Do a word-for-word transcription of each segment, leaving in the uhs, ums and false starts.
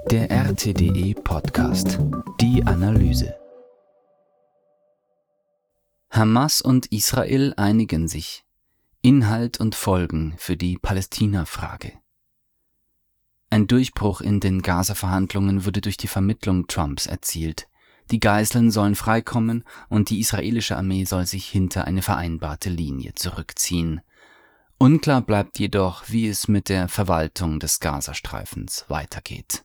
Der R T D E-Podcast. Die Analyse. Hamas und Israel einigen sich. Inhalt und Folgen für die Palästina-Frage. Ein Durchbruch in den Gaza-Verhandlungen wurde durch die Vermittlung Trumps erzielt. Die Geiseln sollen freikommen und die israelische Armee soll sich hinter eine vereinbarte Linie zurückziehen. Unklar bleibt jedoch, wie es mit der Verwaltung des Gazastreifens weitergeht.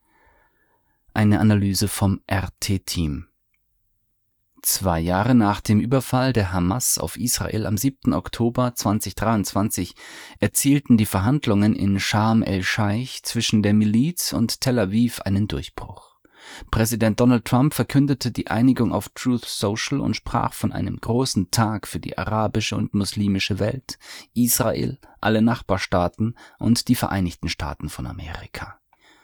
Eine Analyse vom R T-Team. Zwei Jahre nach dem Überfall der Hamas auf Israel am siebten Oktober zweitausenddreiundzwanzig erzielten die Verhandlungen in Scharm el-Scheich zwischen der Miliz und Tel Aviv einen Durchbruch. Präsident Donald Trump verkündete die Einigung auf Truth Social und sprach von einem großen Tag für die arabische und muslimische Welt, Israel, alle Nachbarstaaten und die Vereinigten Staaten von Amerika.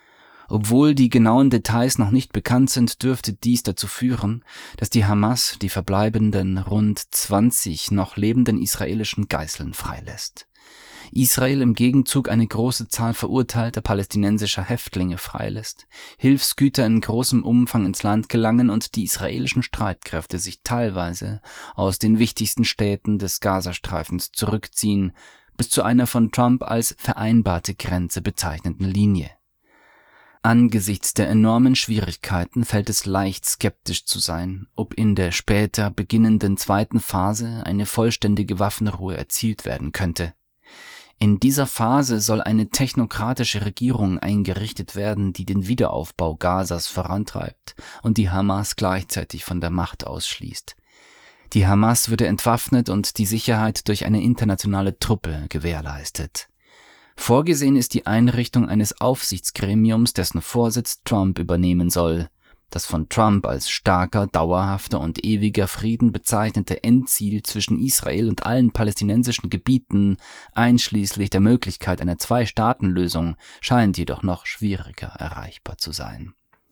Obwohl die genauen Details noch nicht bekannt sind, dürfte dies dazu führen, dass die Hamas die verbleibenden rund zwanzig noch lebenden israelischen Geiseln freilässt. Israel im Gegenzug eine große Zahl verurteilter palästinensischer Häftlinge freilässt, Hilfsgüter in großem Umfang ins Land gelangen und die israelischen Streitkräfte sich teilweise aus den wichtigsten Städten des Gazastreifens zurückziehen, bis zu einer von Trump als vereinbarte Grenze bezeichneten Linie. Angesichts der enormen Schwierigkeiten fällt es leicht, skeptisch zu sein, ob in der später beginnenden zweiten Phase eine vollständige Waffenruhe erzielt werden könnte. In dieser Phase soll eine technokratische Regierung eingerichtet werden, die den Wiederaufbau Gazas vorantreibt und die Hamas gleichzeitig von der Macht ausschließt. Die Hamas würde entwaffnet und die Sicherheit durch eine internationale Truppe gewährleistet. Vorgesehen ist die Einrichtung eines Aufsichtsgremiums, dessen Vorsitz Trump übernehmen soll. Das von Trump als starker, dauerhafter und ewiger Frieden bezeichnete Endziel zwischen Israel und allen palästinensischen Gebieten, einschließlich der Möglichkeit einer Zwei-Staaten-Lösung, scheint jedoch noch schwieriger erreichbar zu sein.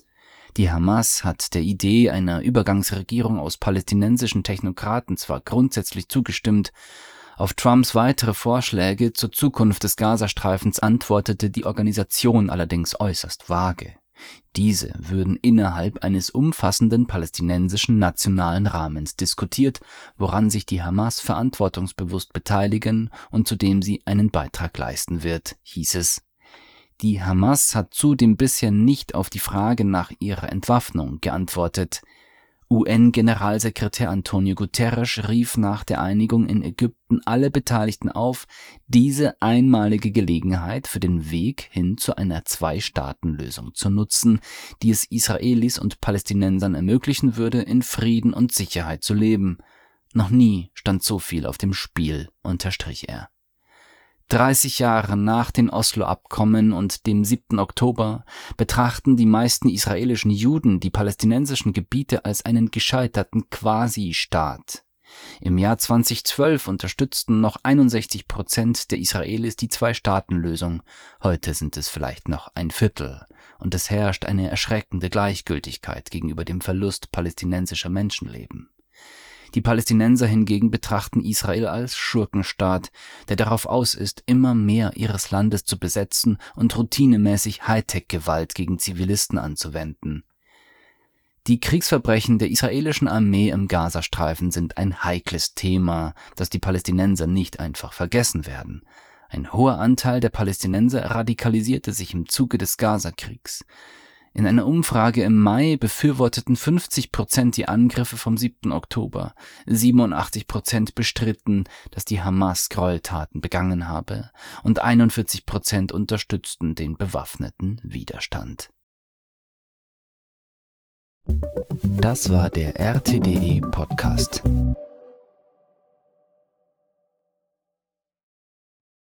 Die Hamas hat der Idee einer Übergangsregierung aus palästinensischen Technokraten zwar grundsätzlich zugestimmt, auf Trumps weitere Vorschläge zur Zukunft des Gazastreifens antwortete die Organisation allerdings äußerst vage. Diese würden innerhalb eines umfassenden palästinensischen nationalen Rahmens diskutiert, woran sich die Hamas verantwortungsbewusst beteiligen und zu dem sie einen Beitrag leisten wird, hieß es. Die Hamas hat zudem bisher nicht auf die Frage nach ihrer Entwaffnung geantwortet. U N-Generalsekretär Antonio Guterres rief nach der Einigung in Ägypten alle Beteiligten auf, diese einmalige Gelegenheit für den Weg hin zu einer Zwei-Staaten-Lösung zu nutzen, die es Israelis und Palästinensern ermöglichen würde, in Frieden und Sicherheit zu leben. Noch nie stand so viel auf dem Spiel, unterstrich er. dreißig Jahre nach den Oslo-Abkommen und dem siebten Oktober betrachten die meisten israelischen Juden die palästinensischen Gebiete als einen gescheiterten Quasi-Staat. Im Jahr zweitausendzwölf unterstützten noch einundsechzig Prozent der Israelis die Zwei-Staaten-Lösung. Heute sind es vielleicht noch ein Viertel. Und es herrscht eine erschreckende Gleichgültigkeit gegenüber dem Verlust palästinensischer Menschenleben. Die Palästinenser hingegen betrachten Israel als Schurkenstaat, der darauf aus ist, immer mehr ihres Landes zu besetzen und routinemäßig Hightech-Gewalt gegen Zivilisten anzuwenden. Die Kriegsverbrechen der israelischen Armee im Gazastreifen sind ein heikles Thema, das die Palästinenser nicht einfach vergessen werden. Ein hoher Anteil der Palästinenser radikalisierte sich im Zuge des Gazakriegs. In einer Umfrage im Mai befürworteten fünfzig Prozent die Angriffe vom siebten Oktober. siebenundachtzig Prozent bestritten, dass die Hamas Gräueltaten begangen habe, und einundvierzig Prozent unterstützten den bewaffneten Widerstand. Das war der R T D E-Podcast.